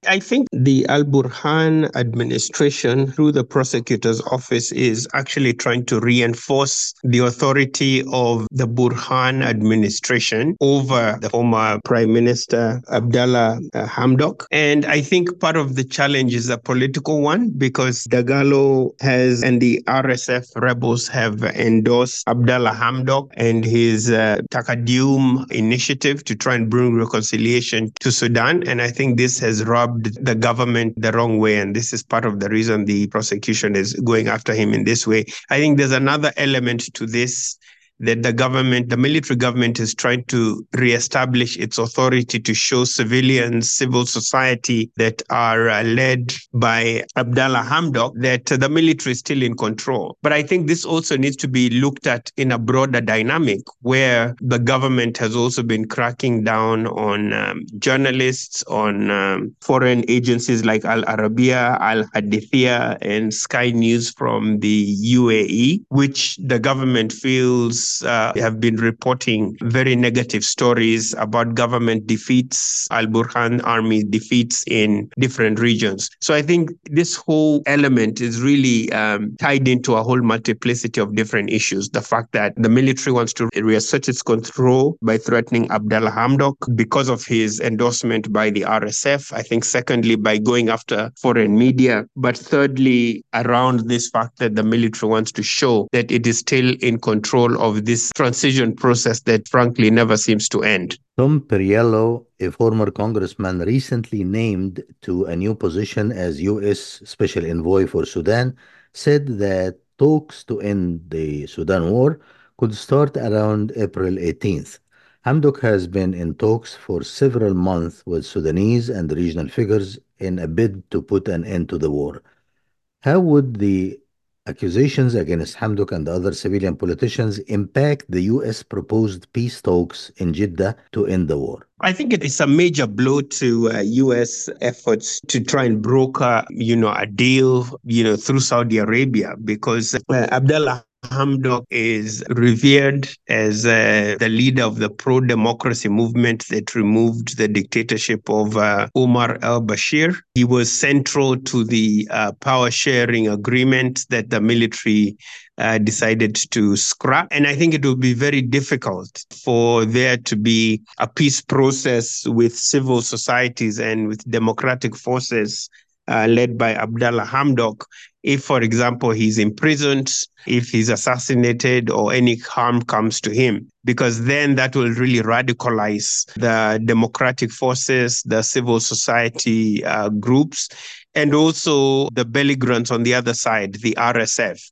I think the Al Burhan administration, through the prosecutor's office, is actually trying to reinforce the authority of the Burhan administration over the former Prime Minister Abdallah Hamdok. And I think part of the challenge is a political one because Dagalo has and the RSF rebels have endorsed Abdallah Hamdok and his Takadium initiative to try and bring reconciliation to Sudan. And I think this has rubbed the government the wrong way. And this is part of the reason the prosecution is going after him in this way. I think there's another element to this that the military government is trying to reestablish its authority to show civilians, civil society that are led by Abdallah Hamdok, that the military is still in control. But I think this also needs to be looked at in a broader dynamic where the government has also been cracking down on journalists, on foreign agencies like Al Arabiya, Al Hadithia, and Sky News from the UAE, which the government feels have been reporting very negative stories about government defeats, Al Burhan army defeats in different regions. So I think this whole element is really tied into a whole multiplicity of different issues. The fact that the military wants to reassert its control by threatening Abdallah Hamdok because of his endorsement by the RSF. I think secondly, by going after foreign media. But thirdly, around this fact that the military wants to show that it is still in control of this transition process that frankly never seems to end. Tom Perriello, a former congressman recently named to a new position as U.S. Special Envoy for Sudan, said that talks to end the Sudan war could start around April 18th. Hamdok has been in talks for several months with Sudanese and regional figures in a bid to put an end to the war. How would the accusations against Hamdok and other civilian politicians impact the U.S. proposed peace talks in Jeddah to end the war? I think it is a major blow to U.S. efforts to try and broker, a deal, through Saudi Arabia because Abdullah Hamdok is revered as the leader of the pro-democracy movement that removed the dictatorship of Omar al-Bashir. He was central to the power-sharing agreement that the military decided to scrap. And I think it will be very difficult for there to be a peace process with civil societies and with democratic forces led by Abdallah Hamdok if, for example, he's imprisoned, if he's assassinated, or any harm comes to him, because then that will really radicalize the democratic forces, the civil society groups, and also the belligerents on the other side, the RSF.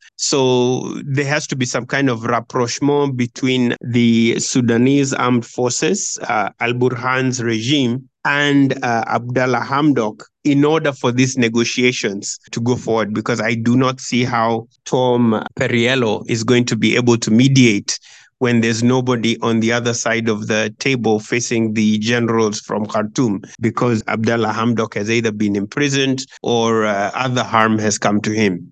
So there has to be some kind of rapprochement between the Sudanese armed forces, al-Burhan's regime, and Abdallah Hamdok in order for these negotiations to go forward, because I do not see how Tom Perriello is going to be able to mediate when there's nobody on the other side of the table facing the generals from Khartoum, because Abdallah Hamdok has either been imprisoned or other harm has come to him.